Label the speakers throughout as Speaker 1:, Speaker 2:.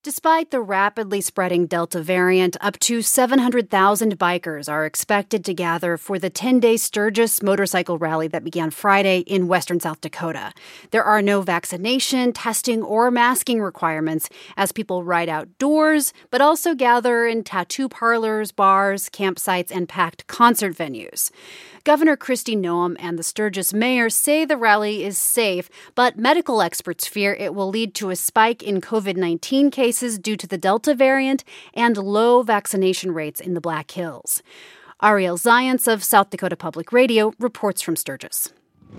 Speaker 1: Despite the rapidly spreading Delta variant, up to 700,000 bikers are expected to gather for the 10-day Sturgis motorcycle rally that began Friday in western South Dakota. There are no vaccination, testing, or masking requirements as people ride outdoors, but also gather in tattoo parlors, bars, campsites, and packed concert venues. Governor Kristi Noem and the Sturgis mayor say the rally is safe, but medical experts fear it will lead to a spike in COVID-19 cases due to the Delta variant and low vaccination rates in the Black Hills. Ariel Zients of South Dakota Public Radio reports from Sturgis.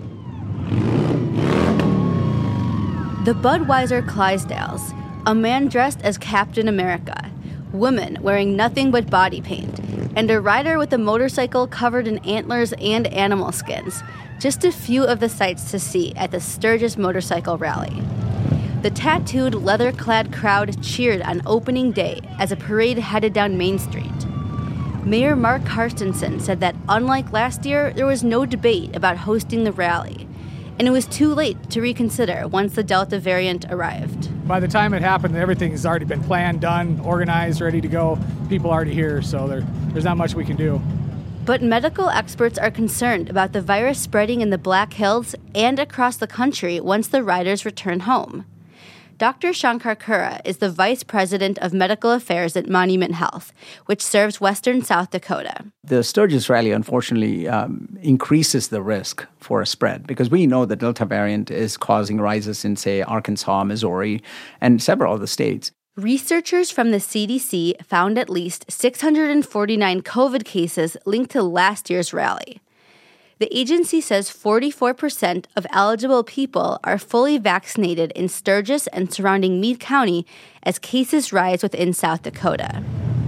Speaker 2: The Budweiser Clydesdales, a man dressed as Captain America, women wearing nothing but body paint, and a rider with a motorcycle covered in antlers and animal skins. Just a few of the sights to see at the Sturgis Motorcycle Rally. The tattooed, leather-clad crowd cheered on opening day as a parade headed down Main Street. Mayor Mark Carstensen said that unlike last year, there was no debate about hosting the rally, and it was too late to reconsider once the Delta variant arrived.
Speaker 3: By the time it happened, everything's already been planned, done, organized, ready to go. People already here, so there's not much we can do.
Speaker 2: But medical experts are concerned about the virus spreading in the Black Hills and across the country once the riders return home. Dr. Shankar Kura is the Vice President of Medical Affairs at Monument Health, which serves western South Dakota.
Speaker 4: The Sturgis rally, unfortunately, increases the risk for a spread because we know the Delta variant is causing rises in, say, Arkansas, Missouri, and several other states.
Speaker 2: Researchers from the CDC found at least 649 COVID cases linked to last year's rally. The agency says 44% of eligible people are fully vaccinated in Sturgis and surrounding Meade County as cases rise within South Dakota.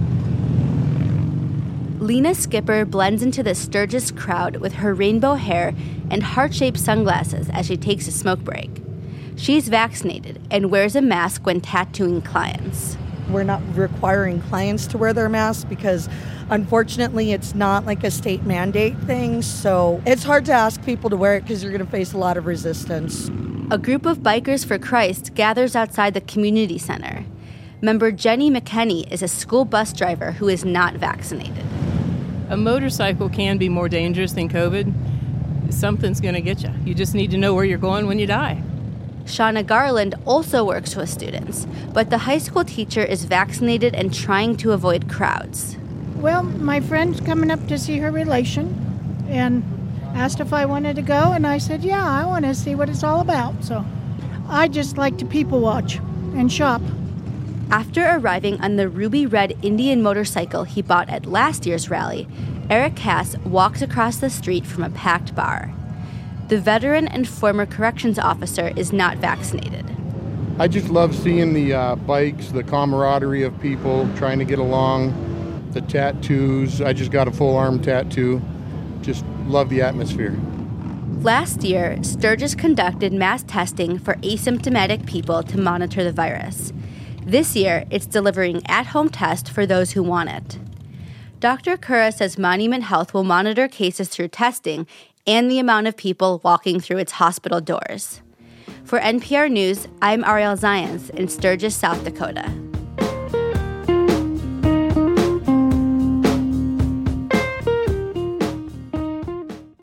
Speaker 2: Lena Skipper blends into the Sturgis crowd with her rainbow hair and heart-shaped sunglasses as she takes a smoke break. She's vaccinated and wears a mask when tattooing clients.
Speaker 5: We're not requiring clients to wear their masks because, unfortunately, it's not like a state mandate thing. So it's hard to ask people to wear it because you're going to face a lot of resistance.
Speaker 2: A group of Bikers for Christ gathers outside the community center. Member Jenny McKenney is a school bus driver who is not vaccinated.
Speaker 6: A motorcycle can be more dangerous than COVID. Something's going to get you. You just need to know where you're going when you die.
Speaker 2: Shauna Garland also works with students, but the high school teacher is vaccinated and trying to avoid crowds.
Speaker 7: Well, my friend's coming up to see her relation and asked if I wanted to go, and I said, yeah, I want to see what it's all about. So I just like to people watch and shop.
Speaker 2: After arriving on the ruby red Indian motorcycle he bought at last year's rally, Eric Cass walks across the street from a packed bar. The veteran and former corrections officer is not vaccinated.
Speaker 8: I just love seeing the bikes, the camaraderie of people trying to get along, the tattoos. I just got a full arm tattoo. Just love the atmosphere.
Speaker 2: Last year, Sturgis conducted mass testing for asymptomatic people to monitor the virus. This year, it's delivering at-home tests for those who want it. Dr. Kura says Monument Health will monitor cases through testing and the amount of people walking through its hospital doors. For NPR News, I'm Ariel Zients in Sturgis, South Dakota.